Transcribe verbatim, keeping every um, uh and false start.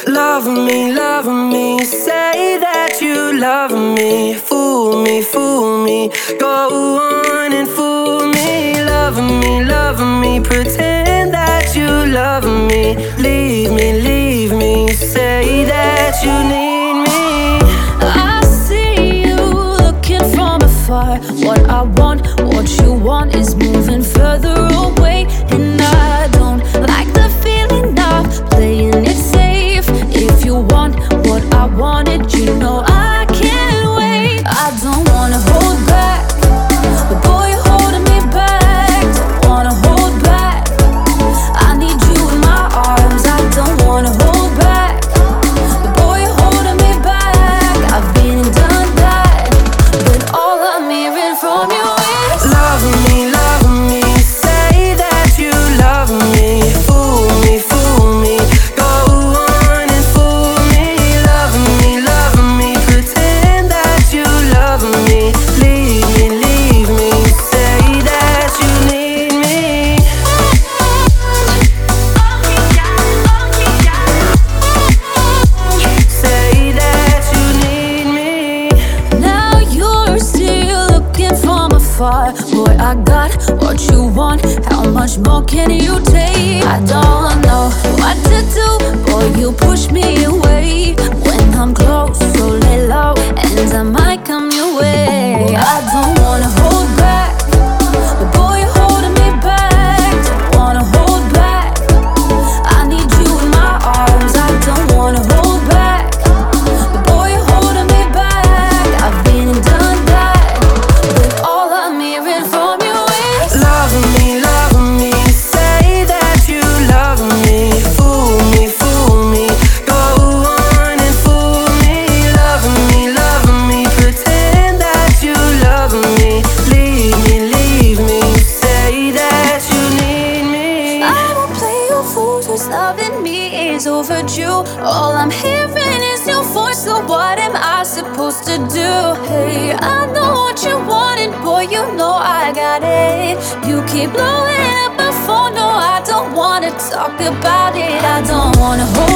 Love me, love me, say that you love me. Fool me, fool me, go on and fool me. Love me, love me, pretend that you love me. Leave me, leave me, say that you need me. I see you looking from afar. What I want, what you want is moving further away. And I don't like the feeling of playing it safe. If you want what I wanted, you know I can't wait. I don't wanna hold back, but boy, you're holding me back. Don't wanna hold back, I need you in my arms. I don't wanna hold back, but boy, you're holding me back. I've been and done that, but all I'm hearing from you is love me, love me, say that you love me. Fool me, fool me, go on and fool me. Love me, love me, pretend that you love me. Leave me, leave me, say that you need me. Say that you need me. now you're still looking from afar. Boy, I got what you want. How much more can you take? I don't know what to do. Boy, you push me away when I'm close, so lay low, and I might come your way. I don't wanna hold back, but boy, you're holding me back. Don't wanna hold back, I need you in my arms. I don't wanna hold back, but boy, you're holding me back. I've been and done that, but all I'm hearing from you is Love me, love me, say that you love me. Fool me, fool me, go on and fool me. Love me, love me, pretend that you love me. Leave me, leave me, say that you need me. I won't play your fools, cause loving me is overdue. All I'm hearing is your voice, so what am I supposed to do? Hey, I know what you wanted, boy, you know I got it. You keep blowing up my phone, no, I don't wanna talk about it. I don't wanna hold